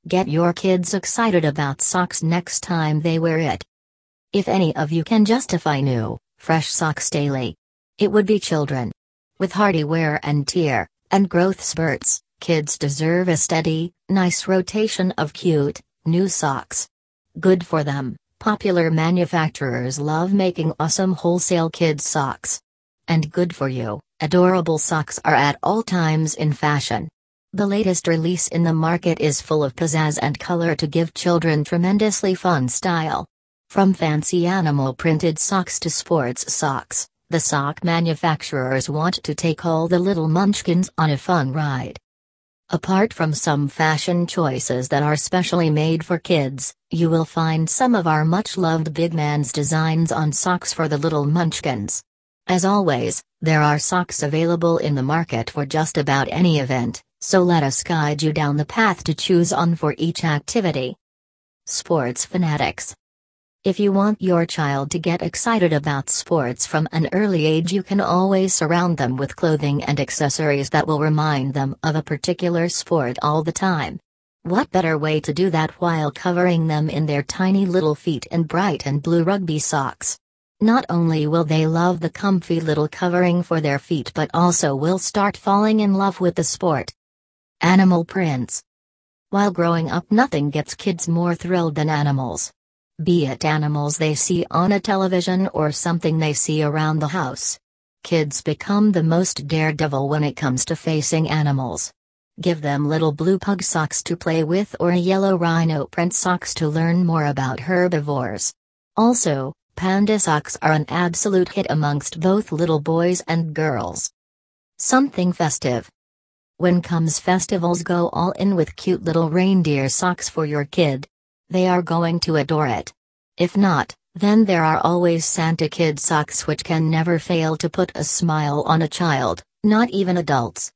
Get your kids excited about socks next time they wear it. If any of you can justify new, fresh socks daily, it would be children. With hardy wear and tear, and growth spurts, kids deserve a steady, nice rotation of cute, new socks. Good for them, popular manufacturers love making awesome wholesale kids' socks. And good for you, adorable socks are at all times in fashion. The latest release in the market is full of pizzazz and color to give children tremendously fun style. From fancy animal printed socks to sports socks, the sock manufacturers want to take all the little munchkins on a fun ride. Apart from some fashion choices that are specially made for kids, you will find some of our much-loved Big Man's designs on socks for the little munchkins. As always, there are socks available in the market for just about any event, so let us guide you down the path to choose on for each activity. Sports fanatics. If you want your child to get excited about sports from an early age, you can always surround them with clothing and accessories that will remind them of a particular sport all the time. What better way to do that while covering them in their tiny little feet in bright and blue rugby socks? Not only will they love the comfy little covering for their feet, but also will start falling in love with the sport. Animal prints. While growing up, nothing gets kids more thrilled than animals. Be it animals they see on a television or something they see around the house. Kids become the most daredevil when it comes to facing animals. Give them little blue pug socks to play with or yellow rhino print socks to learn more about herbivores. Also, panda socks are an absolute hit amongst both little boys and girls. Something festive. When comes festivals, go all in with cute little reindeer socks for your kid. They are going to adore it. If not, then there are always Santa kid socks, which can never fail to put a smile on a child, not even adults.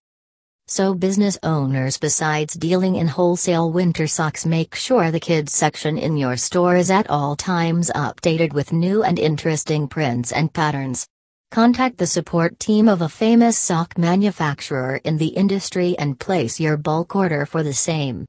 So business owners, besides dealing in wholesale winter socks, make sure the kids section in your store is at all times updated with new and interesting prints and patterns. Contact the support team of a famous sock manufacturer in the industry and place your bulk order for the same.